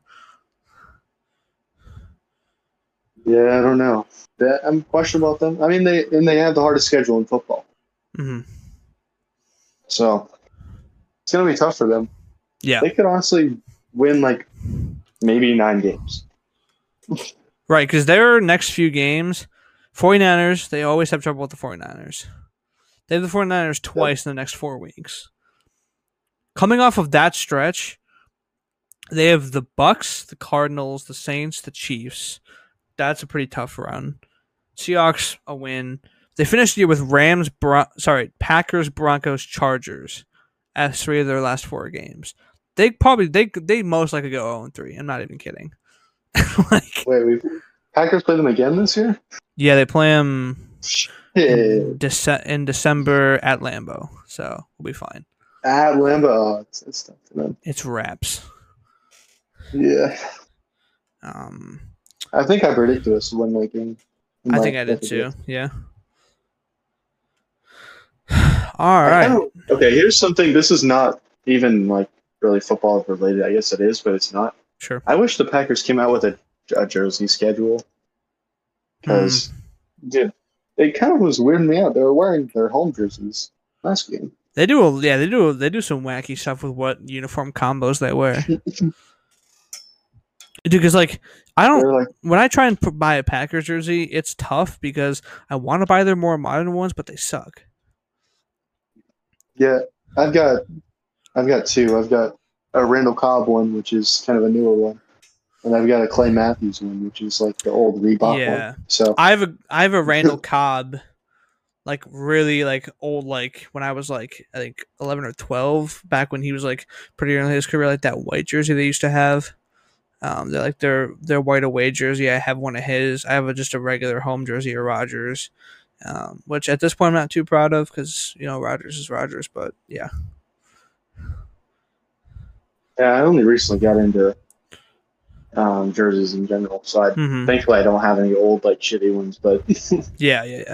Yeah, I don't know. I'm questionable about them. I mean, they have the hardest schedule in football. Mm-hmm. So it's gonna be tough for them. Yeah, they could honestly win like maybe 9 games. Right, because their next few games, 49ers, they always have trouble with the 49ers. They have the 49ers twice in the next 4 weeks. Coming off of that stretch, they have the Bucks, the Cardinals, the Saints, the Chiefs. That's a pretty tough run. Seahawks, a win. They finished the year with Packers, Broncos, Chargers as 3 of their last 4 games. They most likely go 0-3. I'm not even kidding. Wait, Packers play them again this year? Yeah, they play them in December at Lambeau, so we'll be fine. At Lambeau, it's tough for them. It's wraps. Yeah. I think I predicted this win making. I think I did too. Yeah. All right. Okay, here's something. This is not even like really football related. I guess it is, but it's not. Sure. I wish the Packers came out with a jersey schedule because, dude, it kind of was weirding me out. They were wearing their home jerseys last game. They do. They do some wacky stuff with what uniform combos they wear. Dude, because when I try and buy a Packers jersey, it's tough because I want to buy their more modern ones, but they suck. Yeah, I've got 2. I've got a Randall Cobb one, which is kind of a newer one, and I've got a Clay Matthews one, which is like the old Reebok one. So I have a Randall Cobb like really like old, like when I was like I think 11 or 12, back when he was like pretty early in his career, like that white jersey they used to have. They're like their white away jersey. I have one of his. I have just a regular home jersey of Rodgers, which at this point I'm not too proud of because Rodgers is Rodgers. But yeah, Yeah, I only recently got into jerseys in general, so thankfully I don't have any old like shitty ones. But yeah.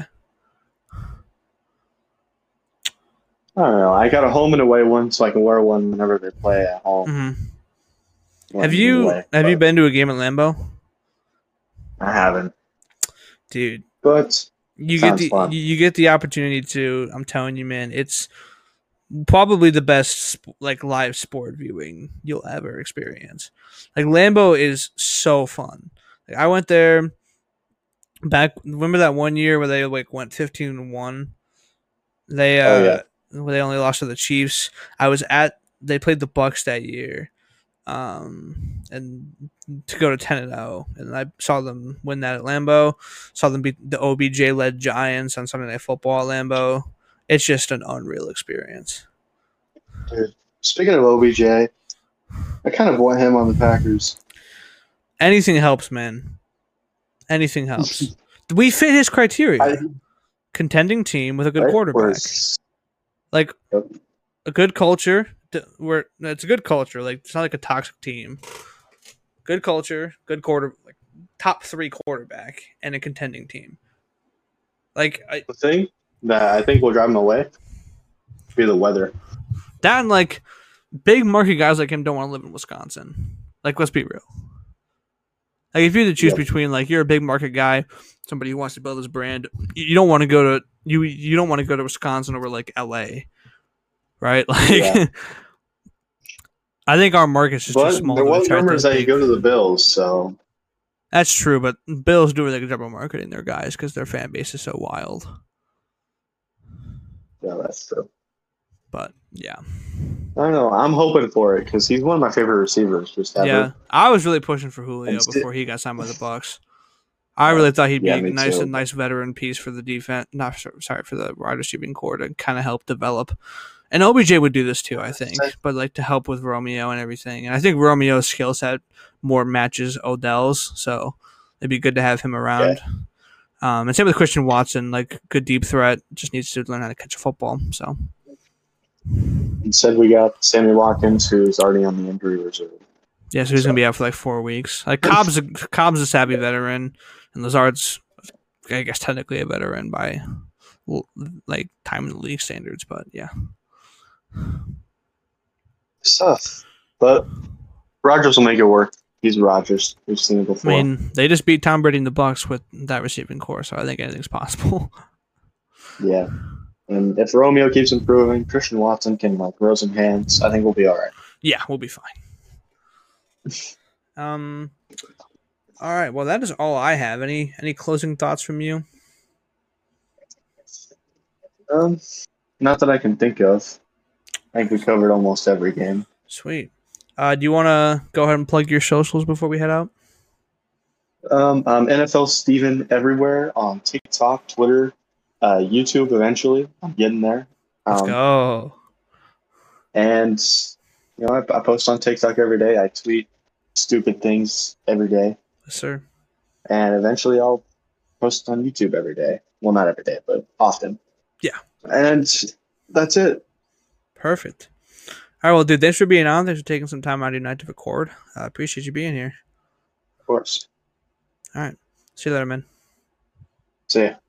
I don't know. I got a home and away one, so I can wear one whenever they play at home. Mm-hmm. Have you been to a game at Lambeau? I haven't, dude. But you get the opportunity to. I'm telling you, man, it's probably the best like live sport viewing you'll ever experience. Like Lambeau is so fun. Like I went there back. Remember that one year where they like went 15-1? Where they only lost to the Chiefs. They played the Bucks that year, and to go to 10-0, and I saw them win that at Lambeau. Saw them beat the OBJ led Giants on Sunday Night Football at Lambeau. It's just an unreal experience. Dude, speaking of OBJ, I kind of want him on the Packers. Anything helps, man. Anything helps. We fit his criteria. Contending team with a good quarterback. Like a good culture. It's a good culture. Like it's not like a toxic team. Good culture, good like top 3 quarterback, and a contending team. Like the thing that I think will drive him away be the weather. That and like big market guys like him don't want to live in Wisconsin. Like let's be real. Like if you had to choose between like you're a big market guy, somebody who wants to build his brand, you don't want to go to you don't want to go to Wisconsin over like LA. Right? Like I think our market's just too small. There was rumors that you go to the Bills, so that's true, but Bills do a really good job of marketing their guys because their fan base is so wild. Yeah, that's true. But yeah, I don't know. I'm hoping for it because he's one of my favorite receivers. Just ever. Yeah, I was really pushing for Julio before he got signed by the Bucs. I really thought he'd be a nice veteran piece for the defense. For the wide receiving core to kind of help develop. And OBJ would do this too, I think, but like to help with Romeo and everything. And I think Romeo's skill set more matches Odell's, so it'd be good to have him around. And same with Christian Watson, like good deep threat, just needs to learn how to catch a football. So instead, we got Sammy Watkins, who's already on the injury reserve. Yeah, so he's gonna be out for like 4 weeks. Like Cobb's a savvy veteran, and Lazard's, I guess, technically a veteran by like time in the league standards. But yeah. Tough, but Rodgers will make it work. He's Rodgers. We've seen it before. I mean, they just beat Tom Brady in the Bucs with that receiving core, so I think anything's possible. Yeah, and if Romeo keeps improving, Christian Watson can like grow some hands. I think we'll be all right. Yeah, we'll be fine. All right. Well, that is all I have. Any closing thoughts from you? Not that I can think of. I think we covered almost every game. Sweet. Do you want to go ahead and plug your socials before we head out? NFL Steven everywhere on TikTok, Twitter, YouTube. Eventually, I'm getting there. Let's go. And I post on TikTok every day. I tweet stupid things every day. Yes, sir. And eventually, I'll post on YouTube every day. Well, not every day, but often. Yeah. And that's it. Perfect. All right, well, dude, thanks for being on. Thanks for taking some time out of your night to record. I appreciate you being here. Of course. All right. See you later, man. See ya.